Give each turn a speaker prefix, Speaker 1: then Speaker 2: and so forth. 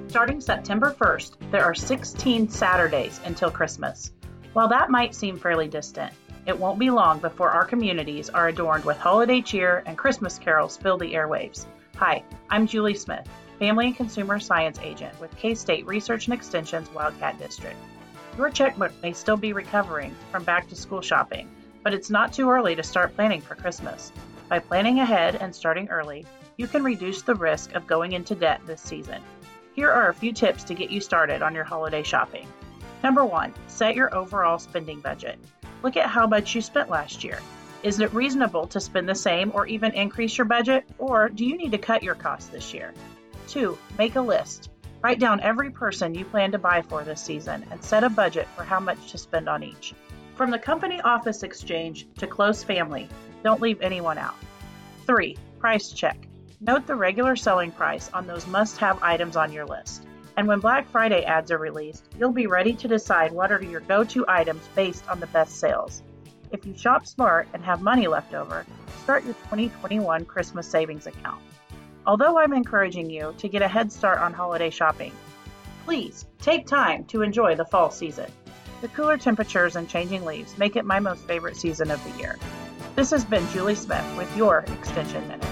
Speaker 1: Starting September 1st, there are 16 Saturdays until Christmas. While that might seem fairly distant, it won't be long before our communities are adorned with holiday cheer and Christmas carols fill the airwaves. Hi, I'm Julie Smith, Family and Consumer Science Agent with K-State Research and Extension's Wildcat District. Your checkbook may still be recovering from back-to-school shopping, but it's not too early to start planning for Christmas. By planning ahead and starting early, you can reduce the risk of going into debt this season. Here are a few tips to get you started on your holiday shopping. Number 1, set your overall spending budget. Look at how much you spent last year. Is it reasonable to spend the same or even increase your budget, or do you need to cut your costs this year? 2, make a list. Write down every person you plan to buy for this season and set a budget for how much to spend on each. From the company office exchange to close family, don't leave anyone out. 3, price check. Note the regular selling price on those must-have items on your list. And when Black Friday ads are released, you'll be ready to decide what are your go-to items based on the best sales. If you shop smart and have money left over, start your 2021 Christmas savings account. Although I'm encouraging you to get a head start on holiday shopping, please take time to enjoy the fall season. The cooler temperatures and changing leaves make it my most favorite season of the year. This has been Julie Smith with your Extension Minute.